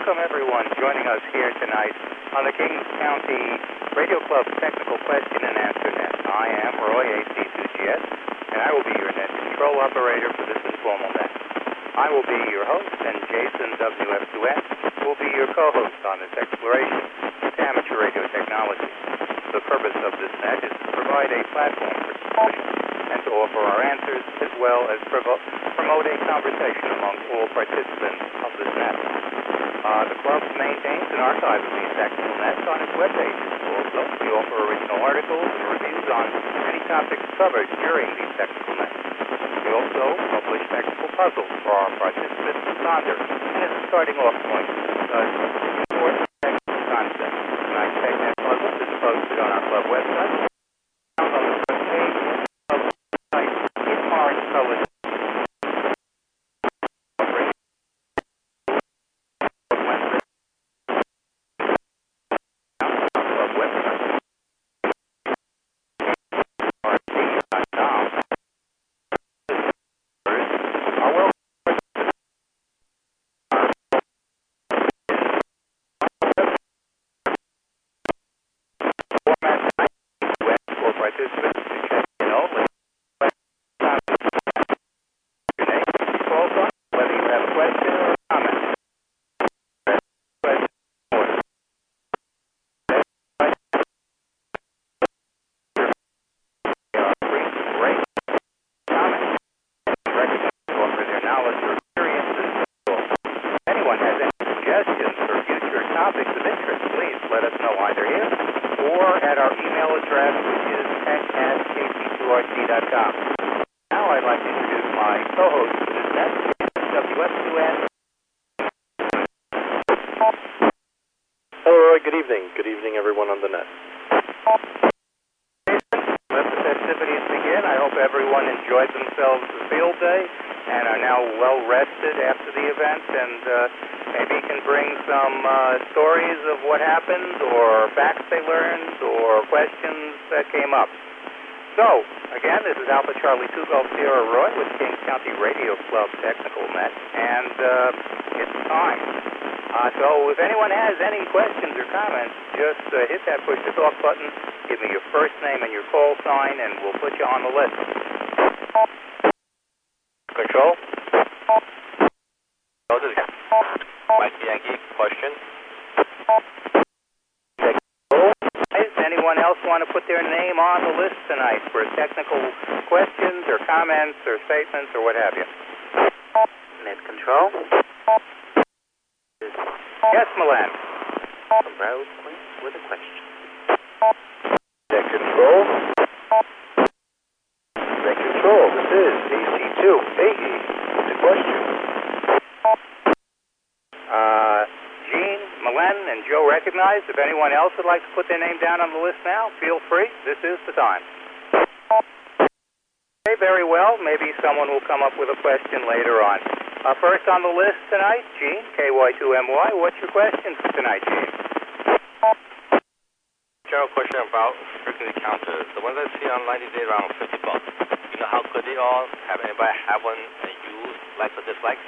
welcome everyone joining us here tonight on the Kings County Radio Club Technical Question and Answer Net. I am Roy, AC2GS, and I will be your net control operator for this informal net. I will be your host, and Jason, WF2N, will be your co-host on this exploration into amateur radio technology. The purpose of this net is to provide a platform for discussion and to offer our answers, as well as promote a conversation among all participants of this net. The club maintains an archive of these technical nets on its webpage. Also, we offer original articles and reviews on any topics covered during these technical nets. We also publish technical puzzles for our participants to ponder, and as a starting off point, important technical concepts. Tonight's TechNet puzzle is posted on our club website. Found on the front page of the site in orange colored. Stories of what happened, or facts they learned, or questions that came up. So, again, this is Alpha Charlie 2 Golf Sierra Roy with Kings County Radio Club Technical Net, and it's time. So if anyone has any questions or comments, just hit that push to talk button, give me your first name and your call sign, and we'll put you on the list. Control? This is Mike Yankee. Question? Anyone else want to put their name on the list tonight for technical questions or comments or statements or what have you? Net control? Yes, Milan. Browse point with a question. Net control? Net control, this is AC2AE with the question. Gene, Milan, and Joe recognized. If anyone else would like to put their name down on the list now, feel free. This is the time. Okay, very well. Maybe someone will come up with a question later on. First on the list tonight, Gene, KY2MY. What's your question for tonight, Gene? General question about frequency counters. The ones I see online these days around $50. You know how good they are? Have anybody have one and use, likes or dislikes?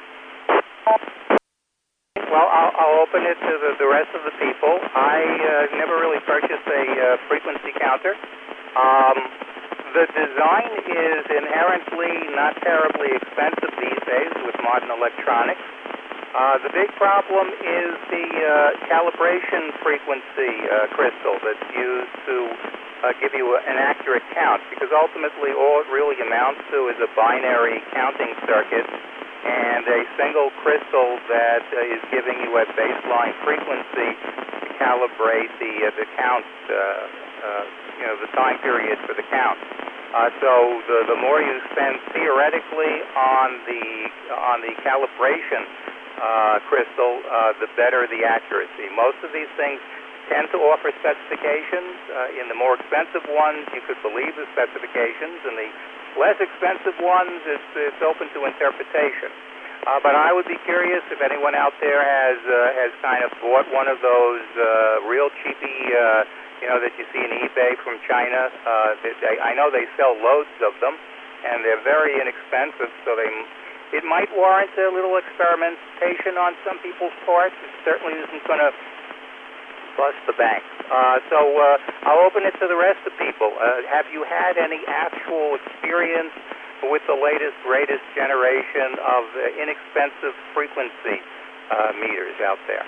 Well, I'll open it to the rest of the people. I never really purchased a frequency counter. The design is inherently not terribly expensive these days with modern electronics. The big problem is the calibration frequency crystal that's used to give you an accurate count, because ultimately all it really amounts to is a binary counting circuit and a single crystal that is giving you a baseline frequency to calibrate the count, the time period for the count. So the more you spend theoretically on the calibration crystal, the better the accuracy. Most of these things tend to offer specifications. In the more expensive ones, you could believe the specifications, and the less expensive ones, it's open to interpretation. But I would be curious if anyone out there has kind of bought one of those real cheapy, that you see in eBay from China. I know they sell loads of them, and they're very inexpensive, so they it might warrant a little experimentation on some people's parts. It certainly isn't going to bust the bank. So I'll open it to the rest of people. Have you had any actual experience with the latest, greatest generation of inexpensive frequency meters out there?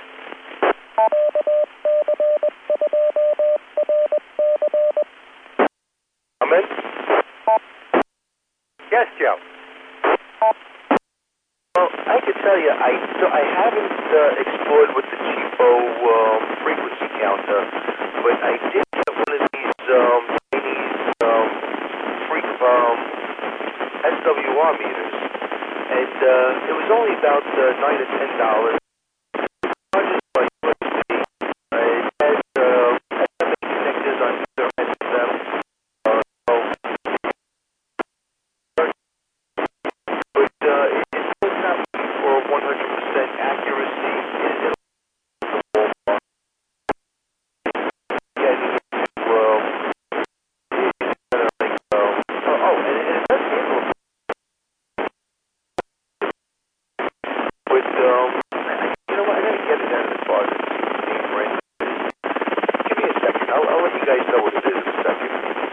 Comment? Yes, Joe. Well, I can tell you, I haven't explored with the cheapo frequency counter, but I did get one of these Chinese SWR meters, and it was only about $9 or $10. Charges by USB. It had SMA connectors on either end of them. It was not looking for 100% accuracy in the ballpark. And it does handle it. But, you know what, I gotta get it out of the car. Give me a second. I'll let you guys know what it is in a second.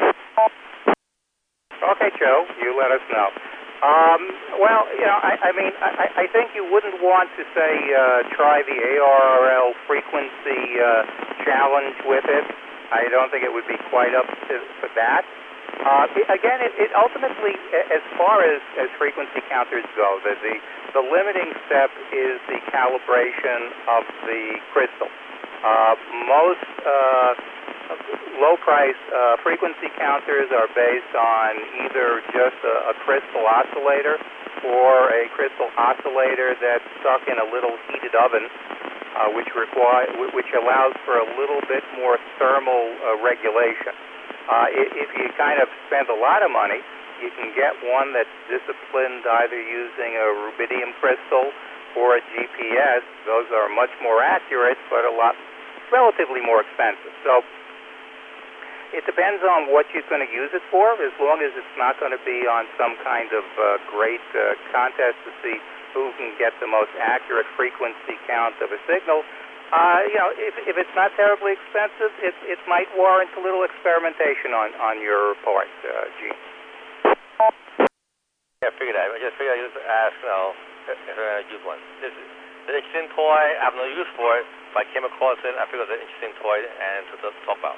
Okay, Joe, you let us know. Well, you know, I think you wouldn't want to say try the ARRL frequency challenge with it. I don't think it would be quite up for that. Again, it ultimately, as far as frequency counters go, the limiting step is the calibration of the crystal. Most low-price frequency counters are based on either just a crystal oscillator or a crystal oscillator that's stuck in a little heated oven, which allows for a little bit more thermal regulation. If you kind of spend a lot of money, you can get one that's disciplined either using a rubidium crystal or a GPS. Those are much more accurate, but relatively more expensive. So it depends on what you're going to use it for, as long as it's not going to be on some kind of great contest to see who can get the most accurate frequency count of a signal. You know, if it's not terribly expensive, it might warrant a little experimentation on your part, Gene. Yeah, I figured that. I just ask, you know, if I use one. This is an interesting toy. I have no use for it. If I came across it, I figured it was an interesting toy and to talk about.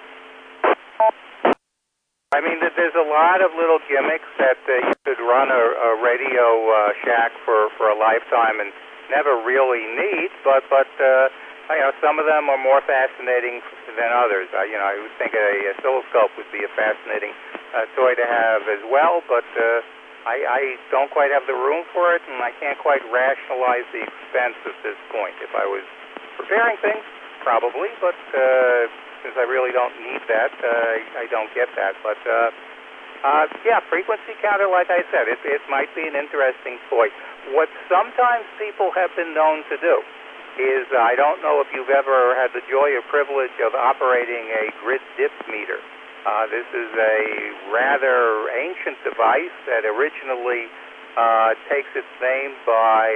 I mean, there's a lot of little gimmicks that you could run a Radio Shack for a lifetime and never really need, but you know, some of them are more fascinating than others. You know, I would think a oscilloscope would be a fascinating toy to have as well, but I don't quite have the room for it, and I can't quite rationalize the expense at this point. If I was preparing things, probably, but since I really don't need that, I don't get that. But yeah, frequency counter, like I said, it might be an interesting toy. What sometimes people have been known to do is, I don't know if you've ever had the joy or privilege of operating a grid dip meter. This is a rather ancient device that originally takes its name by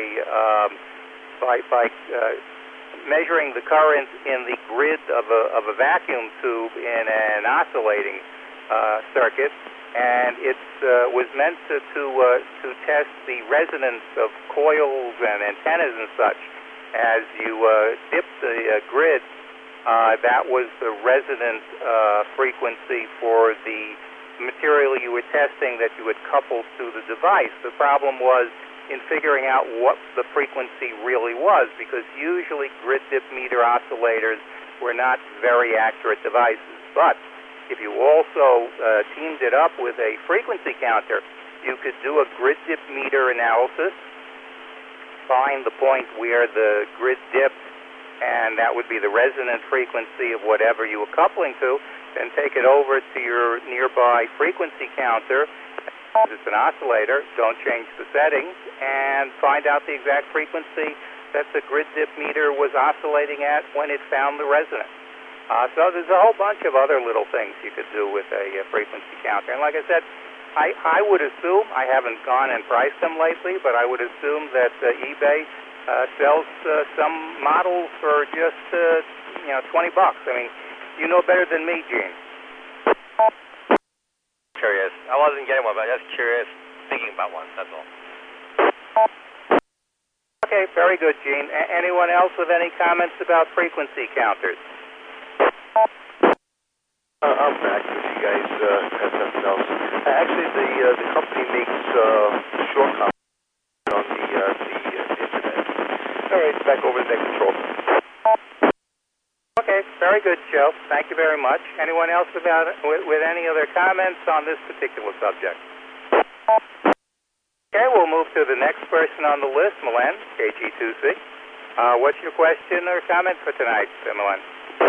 measuring the current in the grid of a vacuum tube in an oscillating circuit, and it was meant to test the resonance of coils and antennas and such. As you dip the grid, that was the resonant frequency for the material you were testing that you had coupled to the device. The problem was in figuring out what the frequency really was, because usually grid dip meter oscillators were not very accurate devices. But if you also teamed it up with a frequency counter, you could do a grid dip meter analysis, find the point where the grid dipped, and that would be the resonant frequency of whatever you were coupling to, then take it over to your nearby frequency counter. It's an oscillator, don't change the settings, and find out the exact frequency that the grid dip meter was oscillating at when it found the resonance. So there's a whole bunch of other little things you could do with a frequency counter. And like I said, I would assume, I haven't gone and priced them lately, but I would assume that eBay sells some models for just $20. I mean, you know better than me, Gene. Curious. I wasn't getting one, but just curious, thinking about one. That's all. Okay, very good, Gene. Anyone else with any comments about frequency counters? I'm back if you guys have nothing else. Actually, the company makes short comments on the internet. All right, back over to net control. Okay, very good, Joe. Thank you very much. Anyone else with any other comments on this particular subject? Okay, we'll move to the next person on the list, Milan, KG2C. What's your question or comment for tonight, Milan?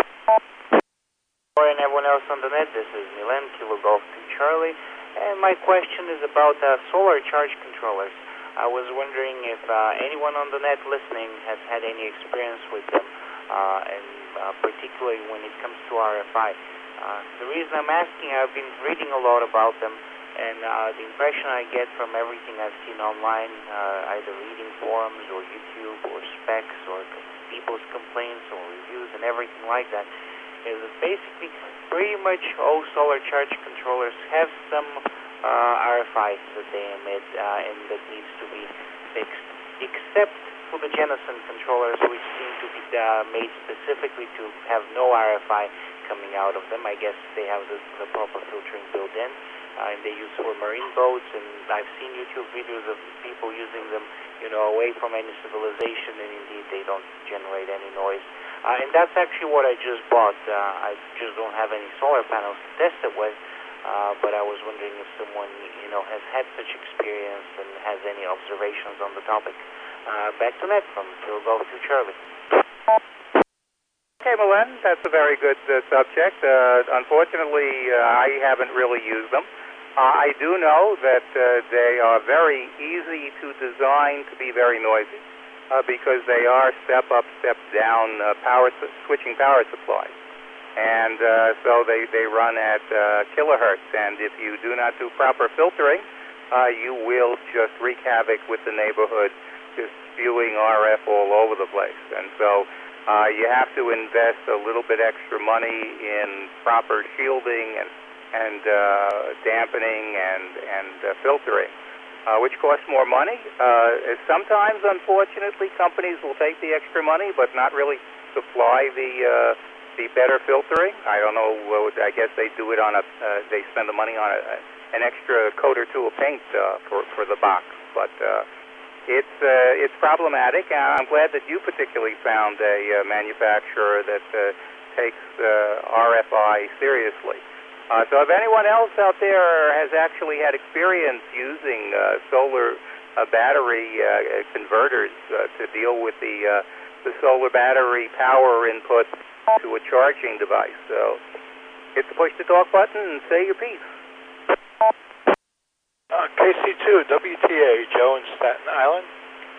And everyone else on the net, this is Milan, Kilo Golf 2 Charlie, and my question is about solar charge controllers. I was wondering if anyone on the net listening has had any experience with them, and particularly when it comes to RFI. The reason I'm asking, I've been reading a lot about them, and the impression I get from everything I've seen online, either reading forums or YouTube or specs or people's complaints or reviews and everything like that, is that basically pretty much all solar charge controllers have some RFIs that they emit and that needs to be fixed, except for the Genasun controllers, which seem to be made specifically to have no RFI coming out of them. I guess they have the proper filtering built in, and they use for marine boats, and I've seen YouTube videos of people using them, away from any civilization, and indeed they don't generate any noise. And that's actually what I just bought. I just don't have any solar panels to test it with, but I was wondering if someone, has had such experience and has any observations on the topic. Back to net from Kilo Golf 2 Charlie. Okay, Milan, that's a very good subject. Unfortunately, I haven't really used them. I do know that they are very easy to design to be very noisy. Because they are step up, step down switching power supplies. And so they run at kilohertz. And if you do not do proper filtering, you will just wreak havoc with the neighborhood, just spewing RF all over the place. And so you have to invest a little bit extra money in proper shielding and dampening and filtering. Which costs more money. Sometimes, unfortunately, companies will take the extra money, but not really supply the better filtering. I don't know. I guess they do it on they spend the money on an extra coat or two of paint for the box. But it's problematic. And I'm glad that you particularly found a manufacturer that takes RFI seriously. So if anyone else out there has actually had experience using solar battery converters to deal with the solar battery power input to a charging device, so hit the push to talk button and say your piece. KC2, WTA, Joe in Staten Island.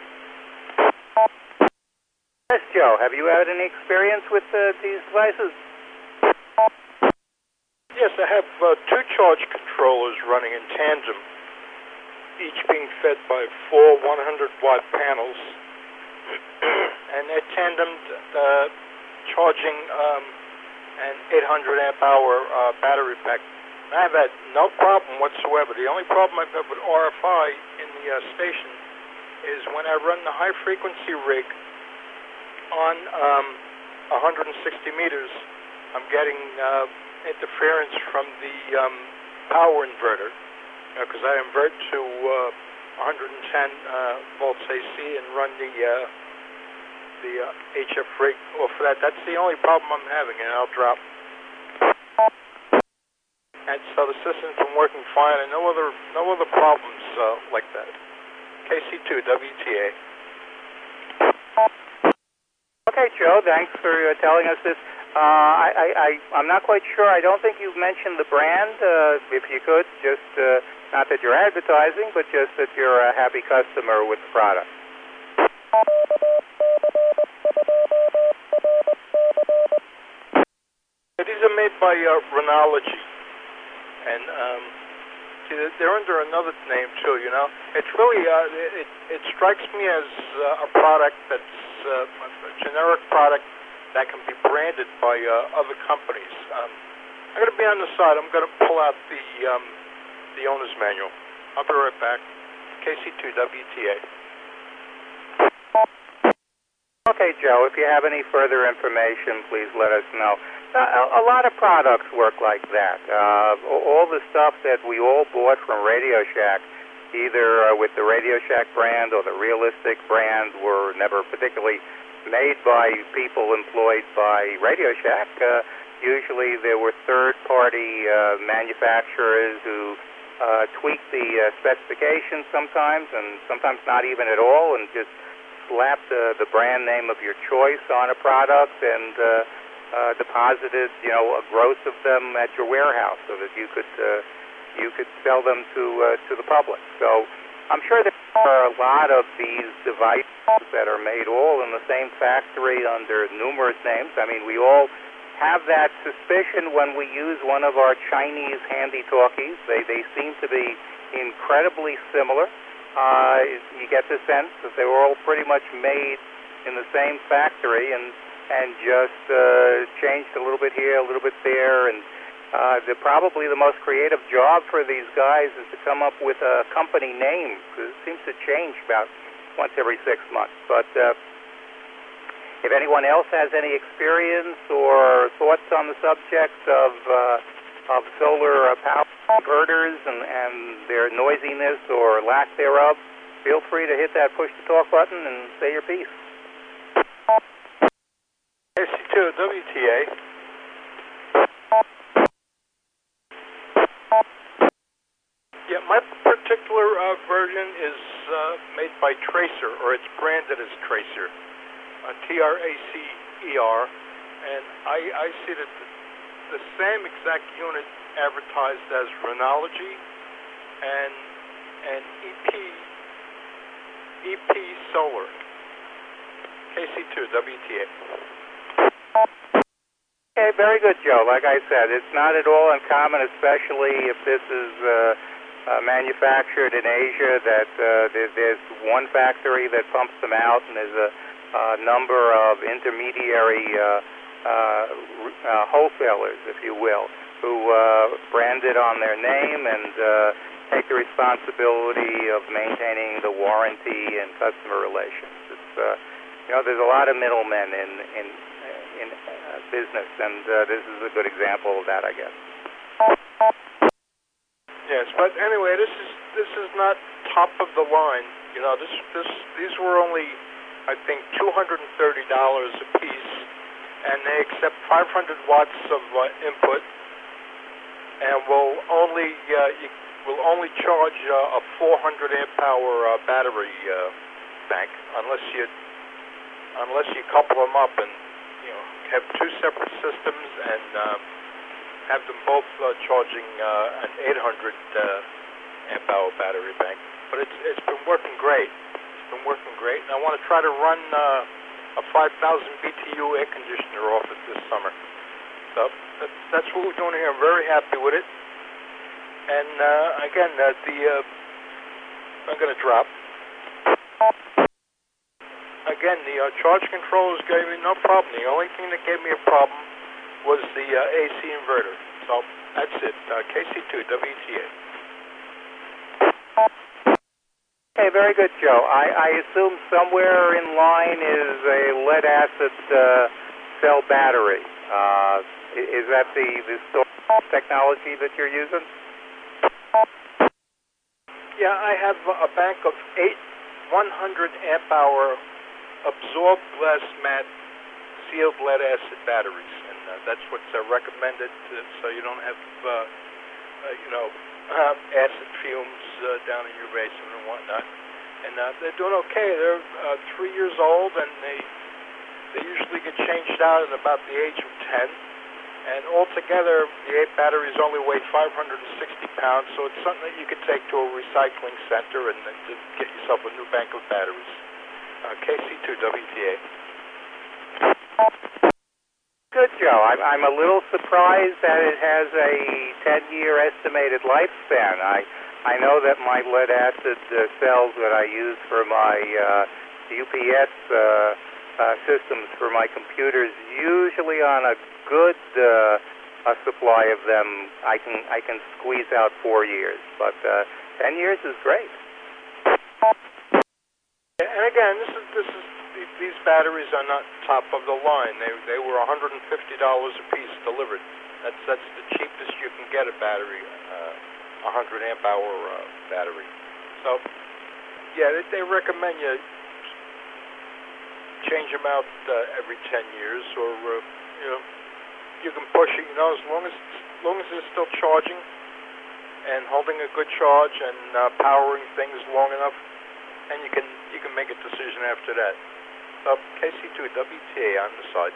Yes, Joe, have you had any experience with these devices? Yes, I have two charge controllers running in tandem, each being fed by four 100-watt panels, and they're tandemed, charging an 800-amp-hour battery pack. And I've had no problem whatsoever. The only problem I've had with RFI in the station is when I run the high-frequency rig on 160 meters, I'm getting interference from the power inverter, because I invert to 110 volts AC and run the HF rig off of that. That's the only problem I'm having, and I'll drop. And so the system's been working fine, and no other problems like that. KC2 WTA. Okay, Joe, thanks for telling us this. I'm not quite sure. I don't think you've mentioned the brand. If you could, just not that you're advertising, but just that you're a happy customer with the product. These are made by Rhenology, and See, they're under another name too. You know, it's really it strikes me as a product that's a generic product that can be branded by other companies. I'm going to be on the side. I'm going to pull out the owner's manual. I'll be right back. KC2WTA. Okay, Joe, if you have any further information, please let us know. A lot of products work like that. All the stuff that we all bought from Radio Shack, either with the Radio Shack brand or the Realistic brand, were never particularly made by people employed by Radio Shack. Usually there were third-party manufacturers who tweaked the specifications sometimes, and sometimes not even at all, and just slapped the brand name of your choice on a product and deposited, a gross of them at your warehouse so that you could sell them to the public. So I'm sure there are a lot of these devices that are made all in the same factory under numerous names. I mean, we all have that suspicion when we use one of our Chinese handy-talkies. They seem to be incredibly similar. You get the sense that they were all pretty much made in the same factory and just changed a little bit here, a little bit there. And probably the most creative job for these guys is to come up with a company name, because it seems to change about once every 6 months. But if anyone else has any experience or thoughts on the subject of solar power inverters and their noisiness or lack thereof, feel free to hit that push-to-talk button and say your piece. KC2WTA. Yeah, my particular version is made by Tracer, or it's branded as Tracer, TRACER, and I see that the same exact unit advertised as Renology and EP Solar. KC2WTA. Okay, very good, Joe. Like I said, it's not at all uncommon, especially if this is manufactured in Asia, that there's one factory that pumps them out, and there's a number of intermediary wholesalers, if you will, who brand it on their name and take the responsibility of maintaining the warranty and customer relations. It's there's a lot of middlemen in business, and this is a good example of that, I guess. Yes, but anyway, this is not top of the line. These were only, I think, $230 a piece, and they accept 500 watts of input, and will only charge a 400 amp hour battery bank, unless you couple them up and have two separate systems and have them both charging an 800 amp hour battery bank. But it's been working great. And I want to try to run a 5,000 BTU air conditioner off it this summer. So that's what we're doing here. I'm very happy with it. And again, I'm going to drop. Again, the charge controllers gave me no problem. The only thing that gave me a problem was the AC inverter. So that's it. KC2WTA. Okay, very good, Joe. I assume somewhere in line is a lead-acid cell battery. Is that the technology that you're using? Yeah, I have a bank of 8 100 amp hour absorbed glass matte sealed lead acid batteries, and that's what's recommended, so you don't have acid fumes down in your basement and whatnot. And they're doing okay. They're 3 years old, and they usually get changed out at about the age of 10. And altogether, the 8 batteries only weigh 560 pounds, so it's something that you could take to a recycling center and get yourself a new bank of batteries. KC2WTA. Good, Joe. I'm a little surprised that it has a 10-year estimated lifespan. I know that my lead-acid cells that I use for my UPS systems for my computers, usually on a good supply of them, I can squeeze out 4 years. But 10 years is great. And again, these batteries are not top of the line. They were $150 a piece delivered. That's the cheapest you can get a battery, 100 amp hour battery. So yeah, they recommend you change them out every 10 years, or you can push it. As long as it's still charging and holding a good charge and powering things long enough, and you can make a decision after that. So KC2 WTA on the side.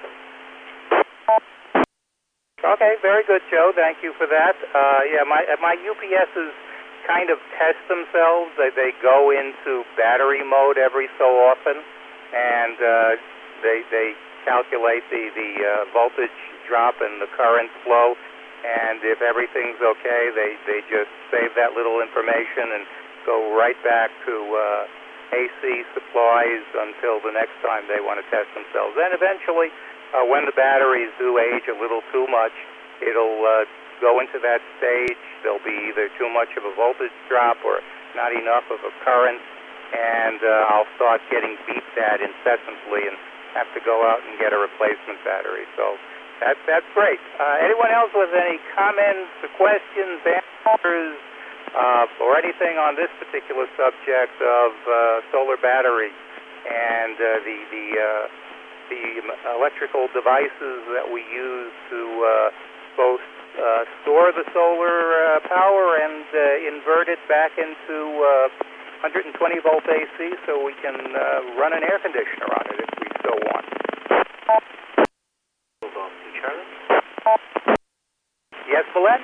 Okay, very good, Joe. Thank you for that. Yeah, my UPSs kind of test themselves. They go into battery mode every so often, and they calculate the voltage drop and the current flow. And if everything's okay, they just save that little information and go right back to AC supplies until the next time they want to test themselves. Then eventually, when the batteries do age a little too much, it'll go into that stage. There'll be either too much of a voltage drop or not enough of a current, and I'll start getting beeped at incessantly and have to go out and get a replacement battery. So that's great. Anyone else with any comments, questions, answers, or anything on this particular subject of solar battery and the electrical devices that we use to both store the solar power and invert it back into 120 volt AC so we can run an air conditioner on it if we so want. Yes, Belen?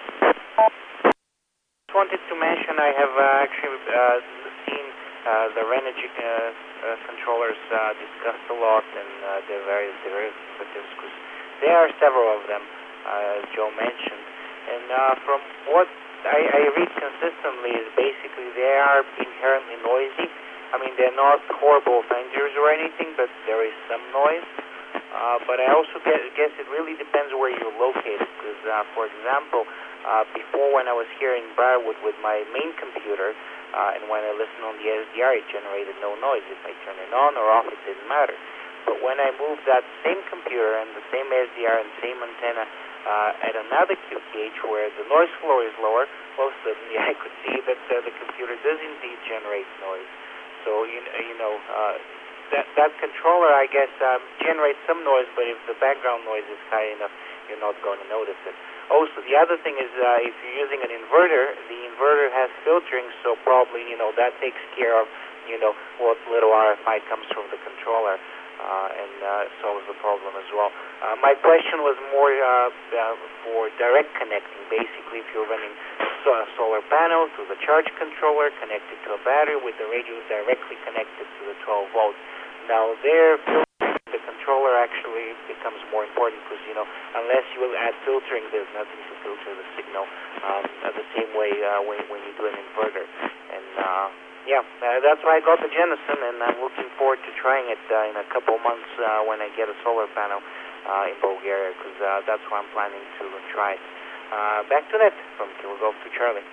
Wanted to mention I have actually seen the Renogy controllers discussed a lot in the various derivatives, because there are several of them, as Joe mentioned. And from what I read consistently is basically they are inherently noisy. I mean, they're not horrible offenders or anything, but there is some noise. But I also guess it really depends where you're located, because, for example, before when I was here in Briarwood with my main computer, and when I listened on the SDR, it generated no noise. If I turn it on or off, it didn't matter. But when I moved that same computer and the same SDR and same antenna at another QTH where the noise floor is lower, well, suddenly I could see that the computer does indeed generate noise. So, that controller, I guess, generates some noise, but if the background noise is high enough, you're not going to notice it. Also, the other thing is if you're using an inverter, the inverter has filtering, so probably, that takes care of, what little RFI comes from the controller and solves the problem as well. My question was more for direct connecting. Basically, if you're running a solar panel to the charge controller connected to a battery with the radio directly connected to the 12 volts. Now, there, the controller actually becomes more important because, unless you will add filtering, there's nothing to filter the signal the same way when you do an inverter. And, that's why I got the Jenison, and I'm looking forward to trying it in a couple months when I get a solar panel in Bulgaria, because that's why I'm planning to try it. Back to that, from Kilo Golf to Charlie.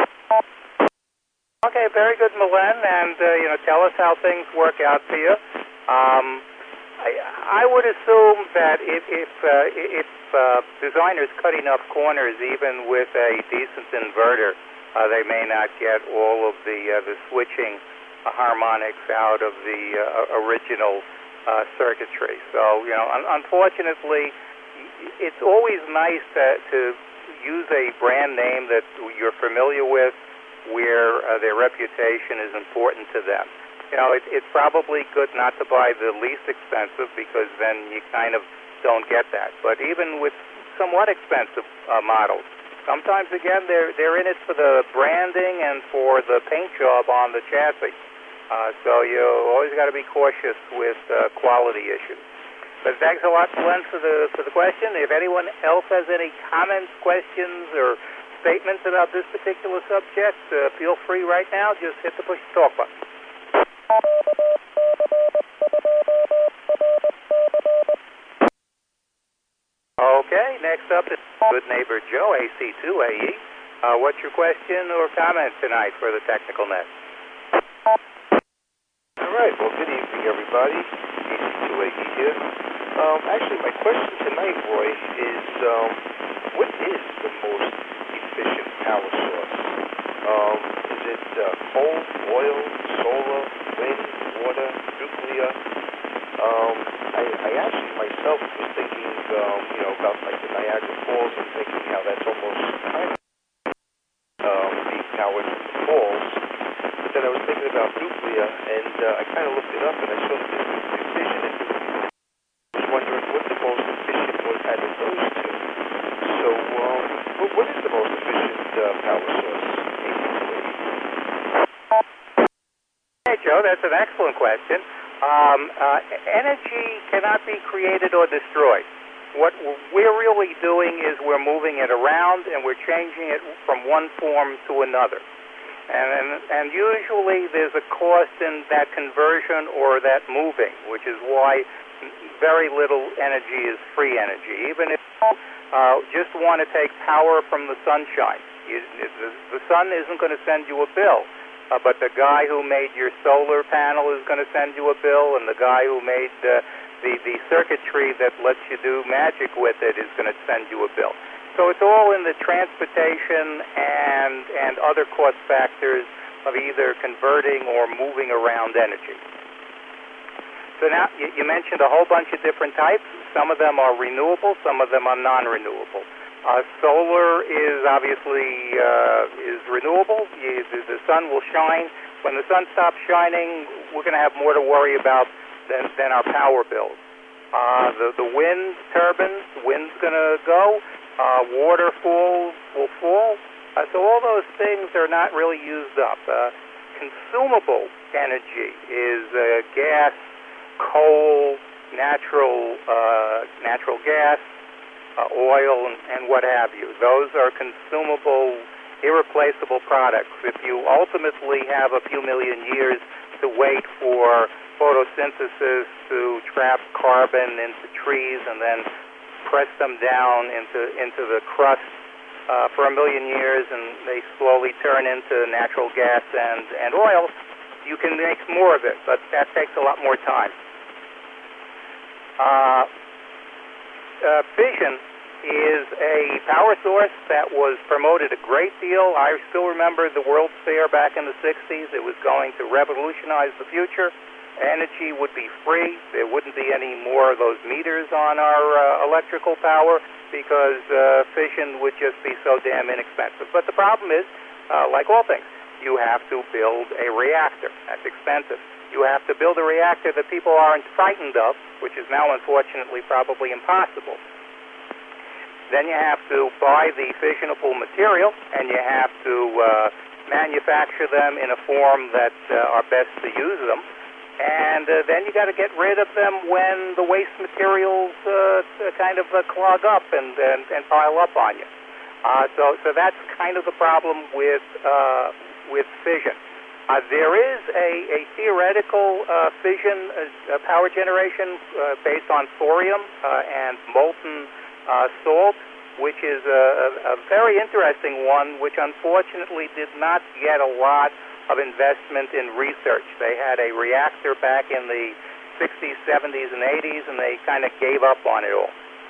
Okay, very good, Milen, and tell us how things work out for you. I would assume that if designers cut enough corners, even with a decent inverter, they may not get all of the switching harmonics out of the original circuitry. So, unfortunately, it's always nice to use a brand name that you're familiar with, where their reputation is important to them. It's probably good not to buy the least expensive, because then you kind of don't get that. But even with somewhat expensive models, sometimes, again, they're in it for the branding and for the paint job on the chassis. So you always got to be cautious with quality issues. But thanks a lot, Glenn, for the question. If anyone else has any comments, questions, or statements about this particular subject, feel free right now. Just hit the push-to-talk button. Okay, next up is good neighbor Joe, AC2AE. What's your question or comment tonight for the Technical Net? All right. Well, good evening, everybody. AC2AE here. Actually, my question tonight, Roy, is what is the most efficient power source? Is it coal, oil, solar, wind, water, nuclear? I actually myself was thinking, about like the Niagara Falls and thinking how that's almost kind of being powered from the falls. But then I was thinking about nuclear, and I kind of looked it up, and I saw that there's nuclear fission and nuclear. I was wondering what the most efficient was out of those two. So, what is the most efficient power source? Hey, Joe, that's an excellent question. Energy cannot be created or destroyed. What we're really doing is we're moving it around and we're changing it from one form to another. And usually there's a cost in that conversion or that moving, which is why very little energy is free energy. Even if you just want to take power from the sunshine, the sun isn't going to send you a bill. But the guy who made your solar panel is going to send you a bill, and the guy who made the circuitry that lets you do magic with it is going to send you a bill. So it's all in the transportation and other cost factors of either converting or moving around energy. So now you mentioned a whole bunch of different types. Some of them are renewable, some of them are non-renewable. Solar is obviously is renewable. The sun will shine. When the sun stops shining, we're going to have more to worry about than our power bills. The wind turbines, wind's going to go. Waterfall will fall. So all those things are not really used up. Consumable energy is gas, coal, natural gas, oil, and what have you. Those are consumable, irreplaceable products. If you ultimately have a few million years to wait for photosynthesis to trap carbon into trees and then press them down into the crust for a million years, and they slowly turn into natural gas and oil, you can make more of it, but that takes a lot more time. Fission is a power source that was promoted a great deal. I still remember the World's Fair back in the 60s. It was going to revolutionize the future. Energy would be free. There wouldn't be any more of those meters on our electrical power because fission would just be so damn inexpensive. But the problem is, like all things, you have to build a reactor. That's expensive. You have to build a reactor that people aren't frightened of, which is now unfortunately probably impossible. Then you have to buy the fissionable material, and you have to manufacture them in a form that are best to use them. And then you got to get rid of them when the waste materials kind of clog up and pile up on you. So that's kind of the problem with fission. There is a theoretical fission power generation based on thorium and molten salt, which is a very interesting one, which unfortunately did not get a lot of investment in research. They had a reactor back in the 60s, 70s, and 80s, and they kind of gave up on it all.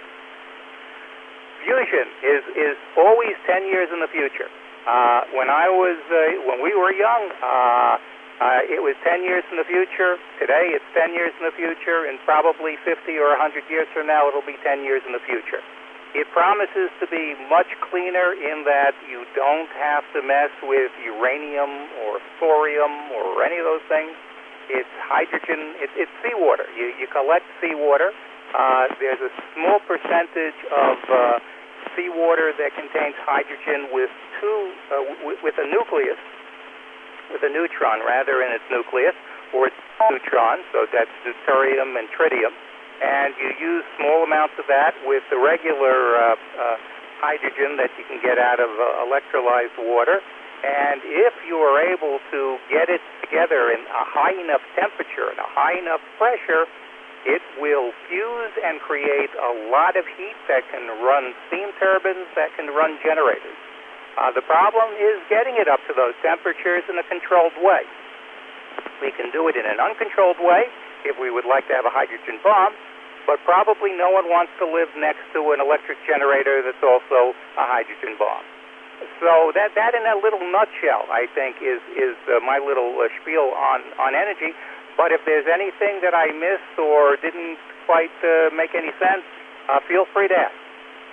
Fusion is always 10 years in the future. When we were young, it was 10 years in the future. Today, it's 10 years in the future, and probably 50 or 100 years from now, it'll be 10 years in the future. It promises to be much cleaner in that you don't have to mess with uranium or thorium or any of those things. It's hydrogen. It's seawater. You collect seawater. There's a small percentage of seawater that contains hydrogen with a nucleus, with a neutron rather in its nucleus, or its neutron. So that's deuterium and tritium. and you use small amounts of that with the regular hydrogen that you can get out of electrolyzed water. And if you are able to get it together in a high enough temperature and a high enough pressure, it will fuse and create a lot of heat that can run steam turbines, that can run generators. The problem is getting it up to those temperatures in a controlled way. We can do it in an uncontrolled way if we would like to have a hydrogen bomb, but probably no one wants to live next to an electric generator that's also a hydrogen bomb. So that in a little nutshell, I think, is my little spiel on energy. But if there's anything that I missed or didn't quite make any sense, feel free to ask.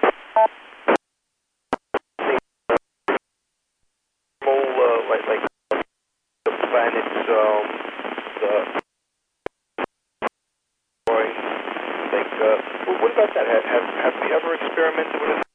Like the planets, what about that? Have we ever experimented with it?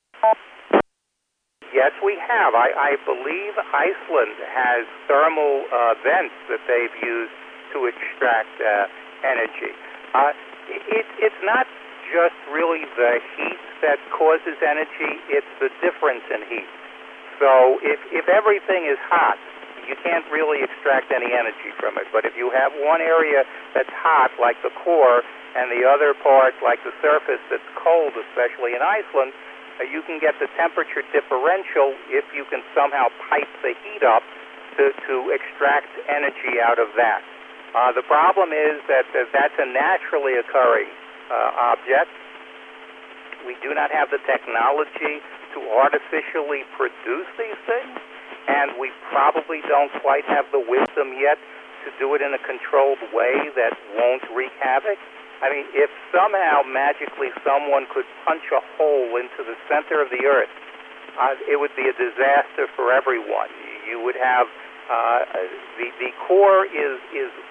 Yes, we have. I believe Iceland has thermal vents that they've used to extract energy. It's not just really the heat that causes energy, it's the difference in heat. So if everything is hot, you can't really extract any energy from it. But if you have one area that's hot, like the core, and the other part, like the surface, that's cold, especially in Iceland, you can get the temperature differential if you can somehow pipe the heat up to extract energy out of that. The problem is that that's a naturally occurring object. We do not have the technology to artificially produce these things, and we probably don't quite have the wisdom yet to do it in a controlled way that won't wreak havoc. I mean, if somehow magically someone could punch a hole into the center of the Earth, it would be a disaster for everyone. You would have the core is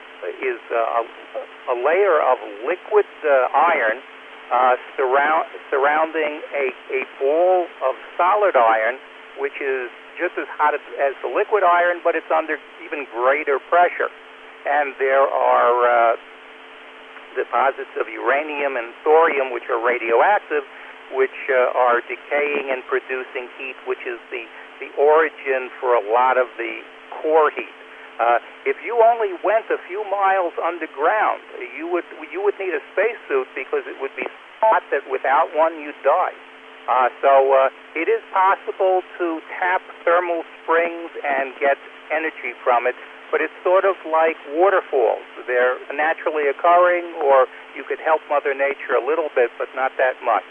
a layer of liquid iron surrounding a ball of solid iron, which is just as hot as the liquid iron, but it's under even greater pressure. And there are deposits of uranium and thorium, which are radioactive, which are decaying and producing heat, which is the origin for a lot of the core heat. If you only went a few miles underground, you would need a spacesuit because it would be hot that without one you'd die. So it is possible to tap thermal springs and get energy from it, but it's sort of like waterfalls. They're naturally occurring, or you could help Mother Nature a little bit, but not that much.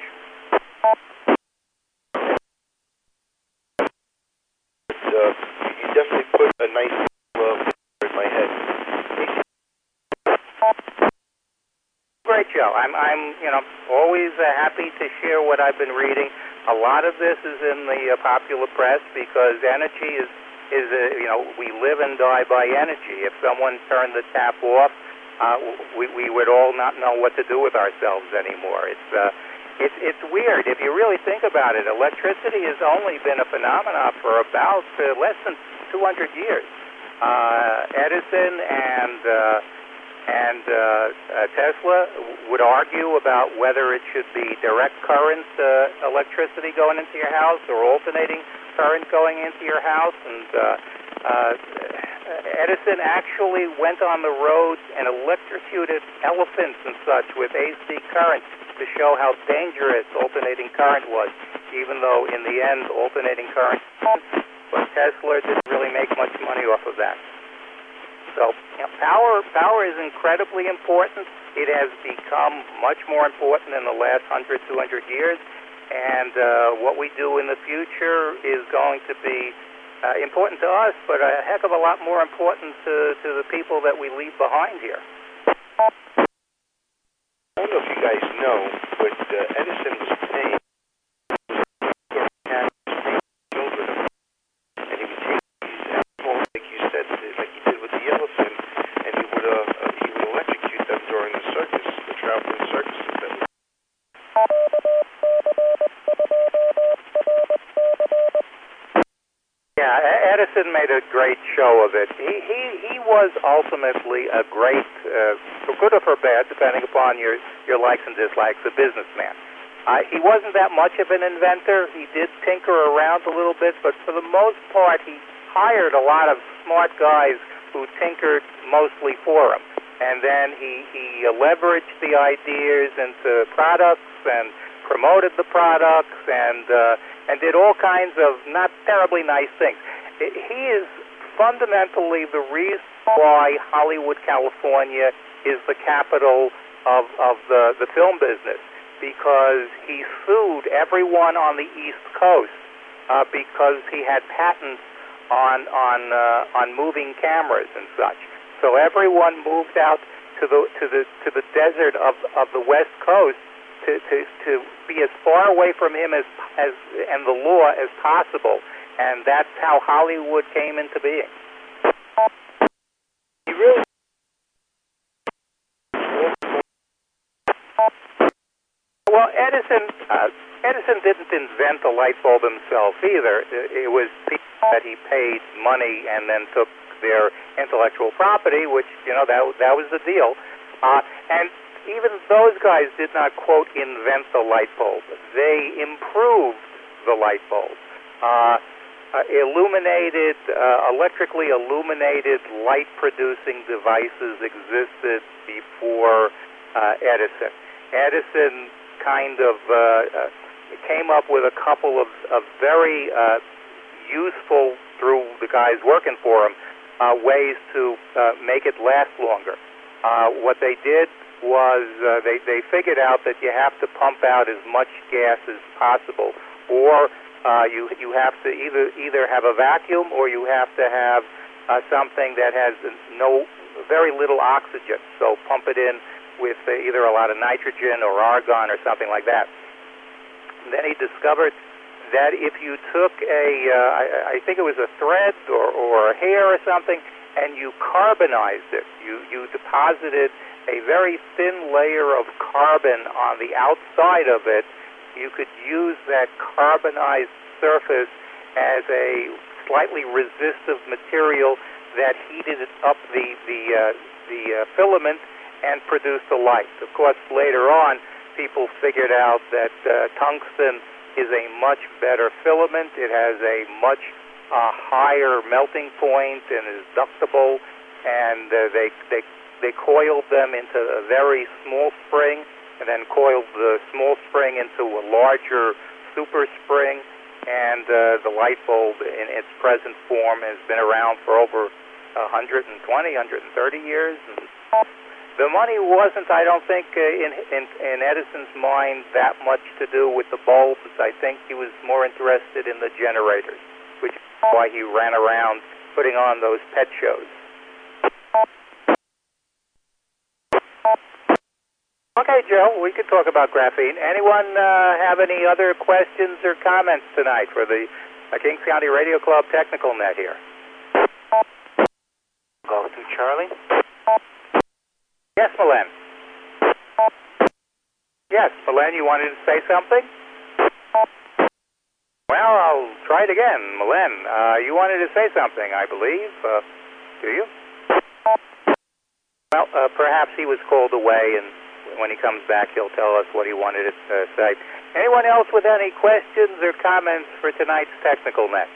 You definitely put a nice in my head. Great show. I'm always happy to share what I've been reading. A lot of this is in the popular press because energy is we live and die by energy. If someone turned the tap off, we would all not know what to do with ourselves anymore. It's weird. If you really think about it, electricity has only been a phenomenon for about less than 200 years. Edison and Tesla would argue about whether it should be direct current electricity going into your house or alternating current going into your house. And Edison actually went on the road and electrocuted elephants and such with AC current to show how dangerous alternating current was, even though in the end alternating current, but Tesla didn't really make much money off of that. So power is incredibly important. It has become much more important in the last 100, 200 years, and what we do in the future is going to be important to us, but a heck of a lot more important to the people that we leave behind here. I don't know if you guys know, but Edison was paying children, and he would take these animals, like you said, like he did with the elephant, and he would electrocute them during the circus, the traveling circuses that were. Yeah, Edison made a great show of it. He was ultimately a great, for good or for bad, depending upon your likes and dislikes, a businessman. He wasn't that much of an inventor. He did tinker around a little bit, but for the most part, he hired a lot of smart guys who tinkered mostly for him. And then he leveraged the ideas into products and promoted the products and did all kinds of not terribly nice things. He is fundamentally the reason why Hollywood, California is the capital of the film business, because he sued everyone on the East Coast because he had patents on moving cameras and such. So everyone moved out to the desert of the West Coast to be as far away from him as and the law as possible, and that's how Hollywood came into being. He really. Well, Edison didn't invent the light bulb himself either. It was people that he paid money and then took their intellectual property, which, that was the deal. And even those guys did not, quote, invent the light bulb. They improved the light bulb. Electrically illuminated light-producing devices existed before Edison. Edison kind of came up with a couple of very useful, through the guys working for him, ways to make it last longer. What they did was they figured out that you have to pump out as much gas as possible, or you have to either have a vacuum or you have to have something that has very little oxygen. So pump it in with either a lot of nitrogen or argon or something like that. And then he discovered that if you took I think it was a thread or a hair or something, and you carbonized it, you deposited a very thin layer of carbon on the outside of it, you could use that carbonized surface as a slightly resistive material that heated up the filament and produced a light. Of course, later on, people figured out that tungsten is a much better filament. It has a much higher melting point and is ductile, and they coiled them into a very small spring, and then coiled the small spring into a larger super spring, and the light bulb in its present form has been around for over 120, 130 years. And the money wasn't, I don't think, in Edison's mind that much to do with the bulbs. I think he was more interested in the generators, which is why he ran around putting on those pet shows. Okay, Joe, we could talk about graphene. Anyone have any other questions or comments tonight for the Kings County Radio Club Technical Net here? Golf to Charlie. Yes, Milen. Yes, Milen, you wanted to say something? Well, I'll try it again. Milen, you wanted to say something, I believe. Do you? Well, perhaps he was called away, and when he comes back, he'll tell us what he wanted to say. Anyone else with any questions or comments for tonight's Technical Net?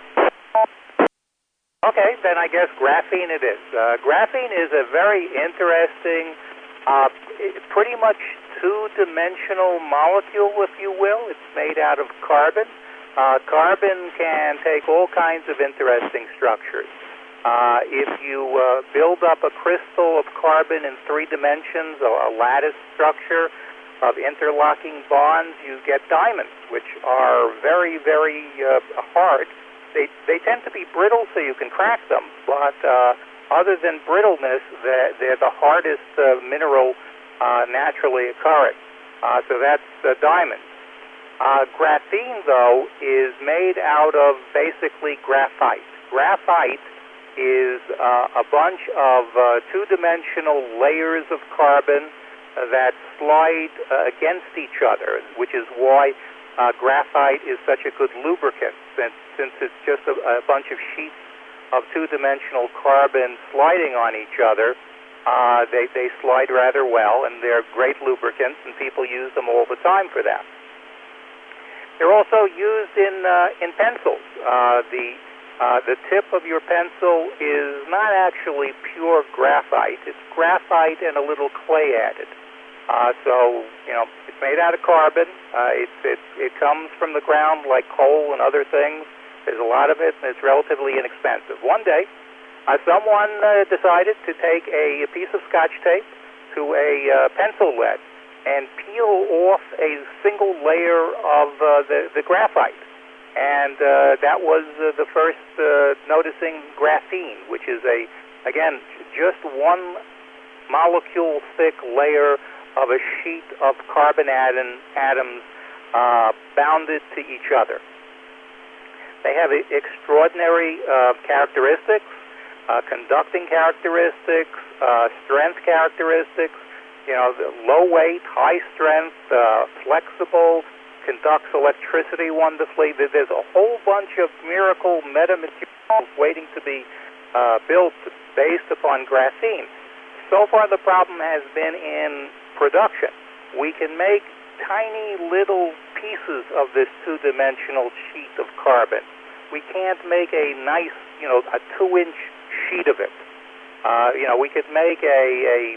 Okay, then I guess graphene it is. Graphene is a very interesting, pretty much two-dimensional molecule, if you will. It's made out of carbon. Carbon can take all kinds of interesting structures. If you build up a crystal of carbon in 3 dimensions, or a lattice structure of interlocking bonds, you get diamonds, which are very, very hard. They tend to be brittle, so you can crack them, but other than brittleness, they're the hardest mineral naturally occurring. So that's diamonds. Graphene, though, is made out of basically graphite. Graphite is a bunch of two-dimensional layers of carbon that slide against each other, which is why graphite is such a good lubricant, since it's just a bunch of sheets of two-dimensional carbon sliding on each other. They slide rather well, and they're great lubricants, and people use them all the time for that. They're also used in pencils. The tip of your pencil is not actually pure graphite. It's graphite and a little clay added. So, it's made out of carbon. It comes from the ground like coal and other things. There's a lot of it, and it's relatively inexpensive. One day, someone decided to take a piece of Scotch tape to a pencil lead and peel off a single layer of the graphite. And that was the first noticing graphene, which is again, just one molecule thick layer of a sheet of carbon atoms bounded to each other. They have extraordinary characteristics, conducting characteristics, strength characteristics, low weight, high strength, flexible, conducts electricity wonderfully. There's a whole bunch of miracle metamaterials waiting to be built based upon graphene. So far the problem has been in production. We can make tiny little pieces of this two-dimensional sheet of carbon. We can't make a nice, a 2-inch sheet of it. We could make a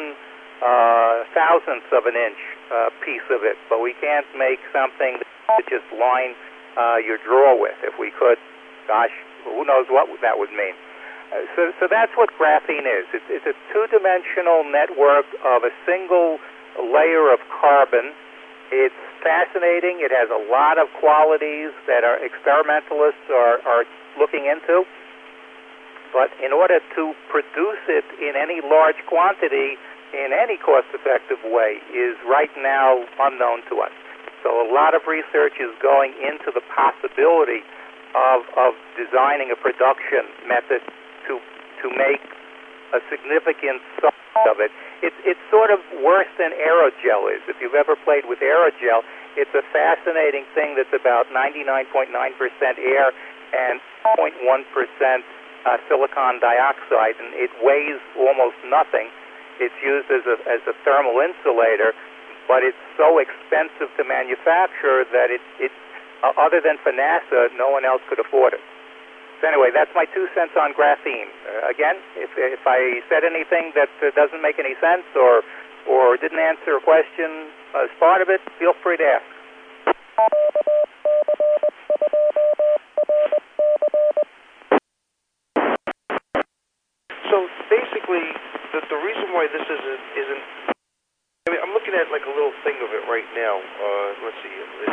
1/1000th of an inch piece of it, but we can't make something to just line your drawer with. If we could, gosh, who knows what that would mean. So that's what graphene is. It's a two-dimensional network of a single layer of carbon. It's fascinating. It has a lot of qualities that our experimentalists are looking into. But in order to produce it in any large quantity, in any cost-effective way, is right now unknown to us. So a lot of research is going into the possibility of designing a production method to make a significant sum of it. It's sort of worse than aerogel is. If you've ever played with aerogel, it's a fascinating thing that's about 99.9% air and 0.1% silicon dioxide, and it weighs almost nothing. It's used as a thermal insulator, but it's so expensive to manufacture that it other than for NASA, no one else could afford it. So anyway, that's my 2 cents on graphene. Again, if I said anything that doesn't make any sense or didn't answer a question as part of it, feel free to ask. So basically, the reason why this isn't I mean, I'm looking at like a little thing of it right now. Let's see.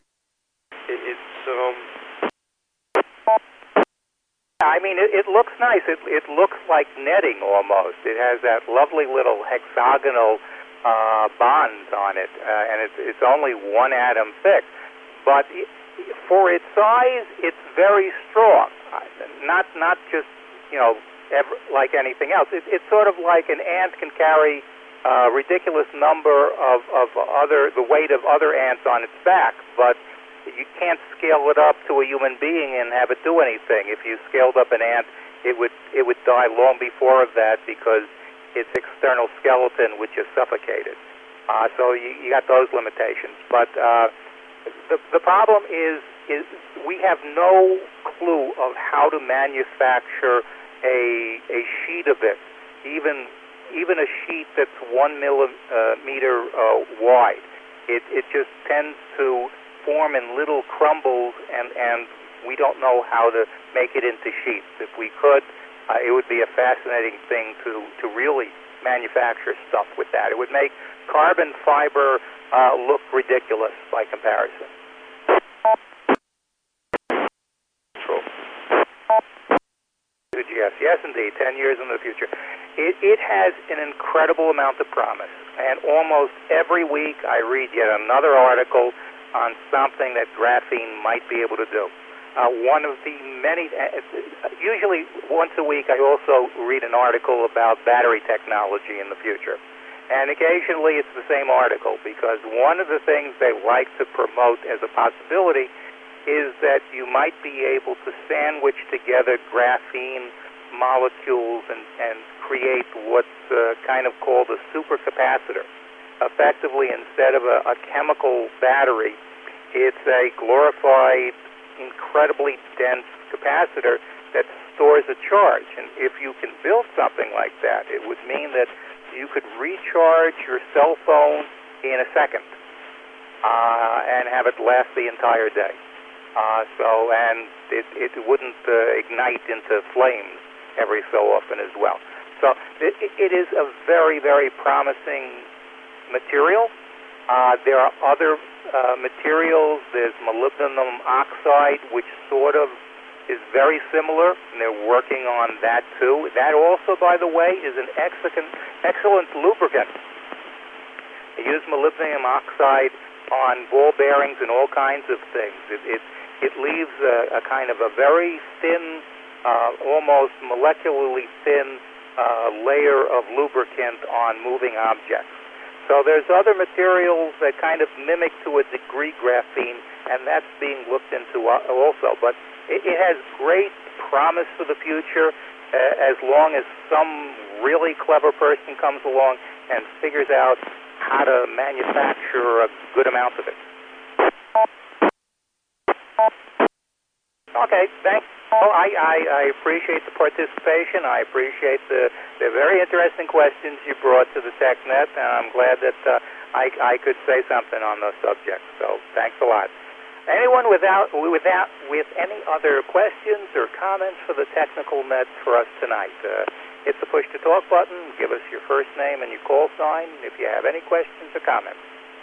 I mean, it looks nice. It looks like netting almost. It has that lovely little hexagonal bonds on it, and it's only 1 atom thick. But for its size, it's very strong. Not just like anything else. It's sort of like an ant can carry a ridiculous number of the weight of other ants on its back, but you can't scale it up to a human being and have it do anything. If you scaled up an ant, it would die long before of that because its external skeleton would just suffocate it. So you got those limitations. But the problem is we have no clue of how to manufacture a sheet of it, even a sheet that's 1 millimeter wide. It just tends to form in little crumbles, and we don't know how to make it into sheets. If we could, it would be a fascinating thing to really manufacture stuff with that. It would make carbon fiber look ridiculous by comparison. Yes, indeed, 10 years in the future. It has an incredible amount of promise, and almost every week I read yet another article on something that graphene might be able to do. One of the many, usually once a week, I also read an article about battery technology in the future. And occasionally it's the same article, because one of the things they like to promote as a possibility is that you might be able to sandwich together graphene molecules and create what's kind of called a supercapacitor. Effectively, instead of a chemical battery, it's a glorified, incredibly dense capacitor that stores a charge. And if you can build something like that, it would mean that you could recharge your cell phone in a second and have it last the entire day. And it wouldn't ignite into flames every so often as well. So it is a very, very promising material. There are other materials. There's molybdenum oxide, which sort of is very similar, and they're working on that too. That also, by the way, is an excellent lubricant. They use molybdenum oxide on ball bearings and all kinds of things. It leaves a kind of a very thin, almost molecularly thin layer of lubricant on moving objects. So there's other materials that kind of mimic to a degree graphene, and that's being looked into also. But it has great promise for the future as long as some really clever person comes along and figures out how to manufacture a good amount of it. Okay, thanks. Well, I appreciate the participation. I appreciate the very interesting questions you brought to the TechNet, and I'm glad that I could say something on those subjects. So thanks a lot. Anyone with any other questions or comments for the Technical Net for us tonight? Hit the push to talk button. Give us your first name and your call sign if you have any questions or comments.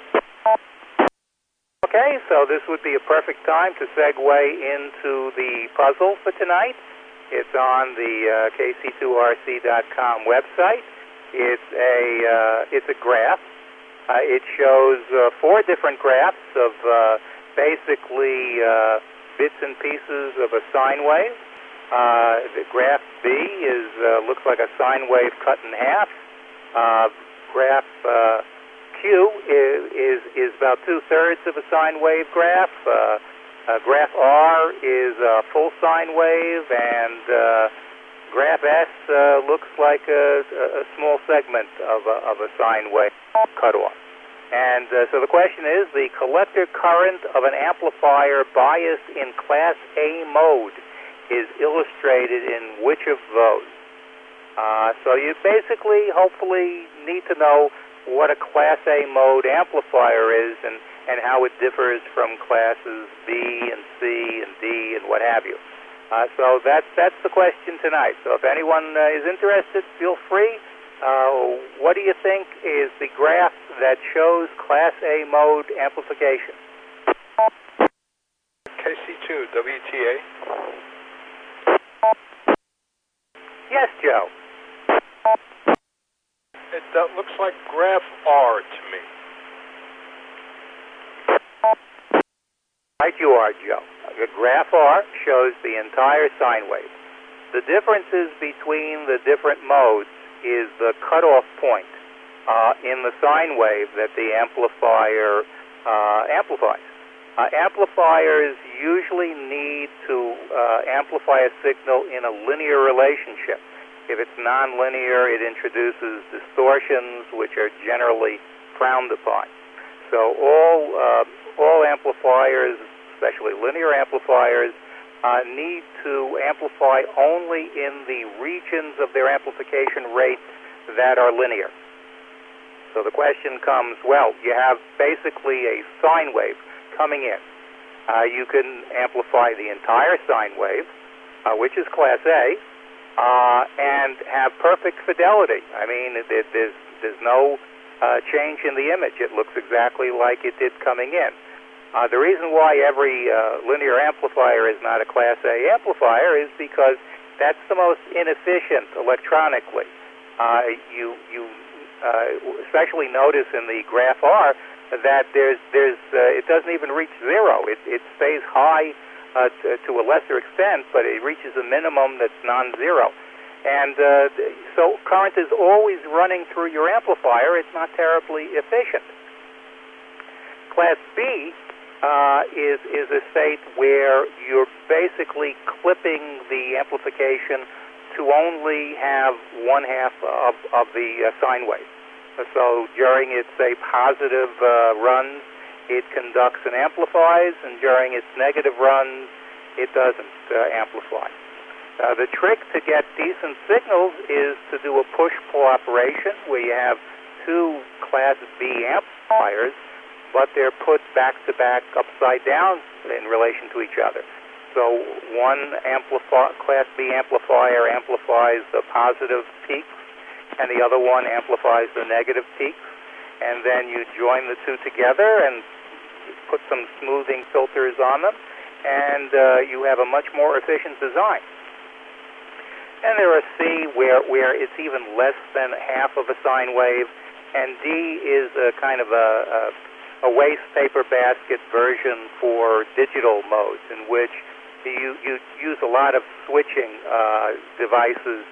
Okay, so this would be a perfect time to segue into the puzzle for tonight. It's on the kc2rc.com website. It's a graph. It shows 4 different graphs of basically bits and pieces of a sine wave. The graph B looks like a sine wave cut in half. Graph Q is about 2/3 of a sine wave graph. Graph R is a full sine wave, and graph S looks like a small segment of a sine wave cut off. And so the question is, the collector current of an amplifier biased in Class A mode is illustrated in which of those? So you basically, hopefully, need to know what a Class A mode amplifier is and how it differs from classes B and C and D and what have you. So that's the question tonight. So if anyone is interested, feel free. What do you think is the graph that shows Class A mode amplification? KC2 WTA. Yes, Joe. It looks like graph R to me. Right you are, Joe. Graph R shows the entire sine wave. The differences between the different modes is the cutoff point in the sine wave that the amplifier amplifies. Amplifiers usually need to amplify a signal in a linear relationship. If it's nonlinear, it introduces distortions, which are generally frowned upon. So all amplifiers, especially linear amplifiers, need to amplify only in the regions of their amplification rate that are linear. So the question comes, well, you have basically a sine wave coming in. You can amplify the entire sine wave, which is Class A, and have perfect fidelity. I mean, there's no change in the image. It looks exactly like it did coming in. The reason why every linear amplifier is not a Class A amplifier is because that's the most inefficient electronically. You especially notice in the graph R that it doesn't even reach zero. It stays high to a lesser extent, but it reaches a minimum that's non-zero. And so current is always running through your amplifier. It's not terribly efficient. Class B is a state where you're basically clipping the amplification to only have one half of the sine wave. So during its, say, positive runs, it conducts and amplifies, and during its negative runs, it doesn't amplify. The trick to get decent signals is to do a push-pull operation where you have two Class B amplifiers, but they're put back-to-back upside down in relation to each other. So one Class B amplifier amplifies the positive peaks, and the other one amplifies the negative peaks. And then you join the two together and put some smoothing filters on them, and you have a much more efficient design. And there are C where it's even less than half of a sine wave, and D is a kind of a waste paper basket version for digital modes, in which you use a lot of switching devices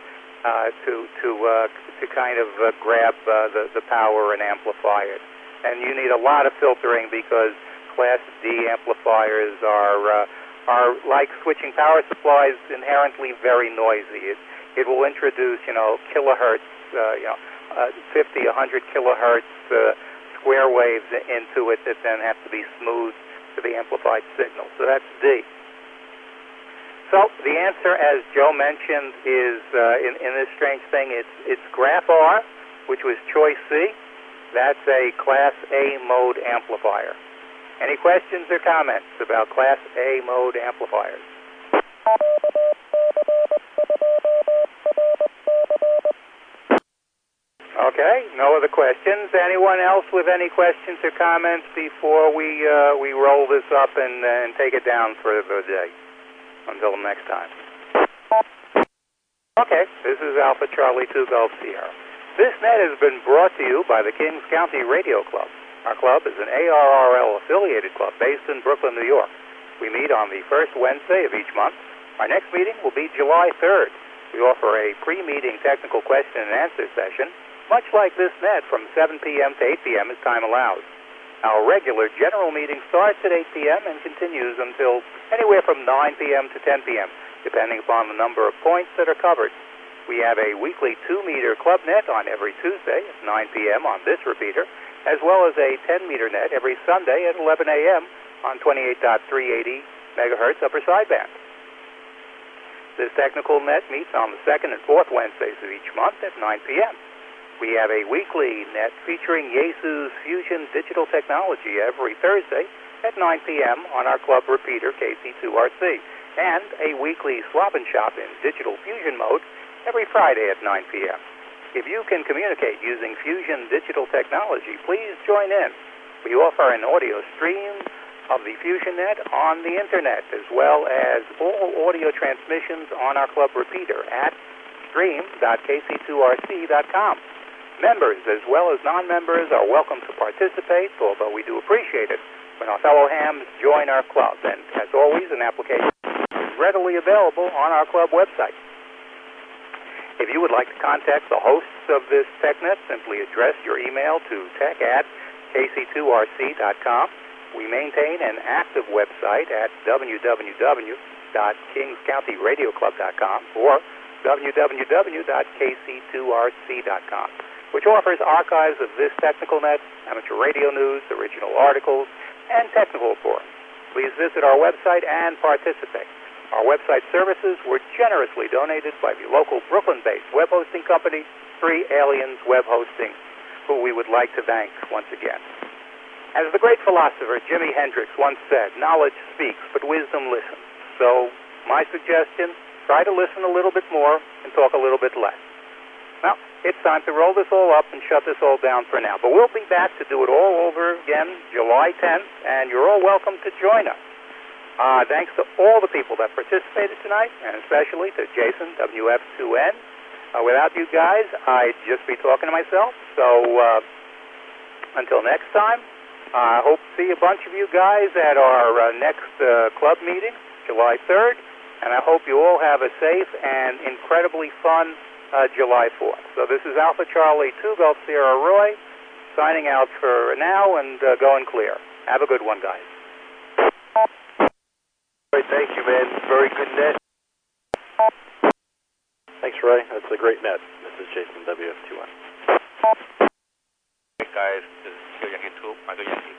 to kind of grab the power and amplify it. And you need a lot of filtering because Class D amplifiers are like switching power supplies, inherently very noisy. It will introduce, kilohertz, 50, 100 kilohertz square waves into it that then have to be smoothed to the amplified signal. So that's D. So the answer, as Joe mentioned, is in this strange thing, it's Graph R, which was choice C. That's a Class A mode amplifier. Any questions or comments about Class A mode amplifiers? Okay, no other questions. Anyone else with any questions or comments before we roll this up and take it down for the day? Until next time. Okay, this is Alpha Charlie 2 Golf Sierra. This net has been brought to you by the Kings County Radio Club. Our club is an ARRL affiliated club based in Brooklyn, New York. We meet on the first Wednesday of each month. Our next meeting will be July 3rd. We offer a pre-meeting technical question and answer session, much like this net, from 7 p.m. to 8 p.m. as time allows. Our regular general meeting starts at 8 p.m. and continues until anywhere from 9 p.m. to 10 p.m., depending upon the number of points that are covered. We have a weekly 2-meter club net on every Tuesday at 9 p.m. on this repeater, as well as a 10-meter net every Sunday at 11 a.m. on 28.380 megahertz upper sideband. This technical net meets on the second and fourth Wednesdays of each month at 9 p.m. We have a weekly net featuring Yaesu's Fusion Digital Technology every Thursday at 9 p.m. on our club repeater, KC2RC, and a weekly Swap and Shop in Digital Fusion mode every Friday at 9 p.m. If you can communicate using Fusion Digital Technology, please join in. We offer an audio stream of the FusionNet on the Internet, as well as all audio transmissions on our club repeater at stream.kc2rc.com. Members as well as non-members are welcome to participate, although we do appreciate it when our fellow hams join our club. And as always, an application is readily available on our club website. If you would like to contact the hosts of this TechNet, simply address your email to tech@kc2rc.com. We maintain an active website at www.kingscountyradioclub.com or www.kc2rc.com, which offers archives of this technical net, amateur radio news, original articles, and technical reports. Please visit our website and participate. Our website services were generously donated by the local Brooklyn-based web hosting company, 3 Aliens Web Hosting, who we would like to thank once again. As the great philosopher Jimi Hendrix once said, knowledge speaks, but wisdom listens. So my suggestion, try to listen a little bit more and talk a little bit less. Well, it's time to roll this all up and shut this all down for now. But we'll be back to do it all over again July 10th, and you're all welcome to join us. Thanks to all the people that participated tonight, and especially to Jason, WF2N. Without you guys, I'd just be talking to myself. So until next time, I hope to see a bunch of you guys at our next club meeting, July 3rd. And I hope you all have a safe and incredibly fun July 4th. So this is Alpha Charlie 2 Golf Sierra Roy, signing out for now and going clear. Have a good one, guys. Thank you, man. Very good net. Thanks, Ray. That's a great net. This is Jason, WF21. Hey guys, this is Kilo Yankee 2, Michael Yankee.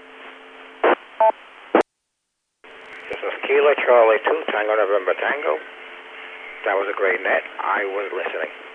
This is Kilo Charlie 2, Tango November Tango. That was a great net. I was listening.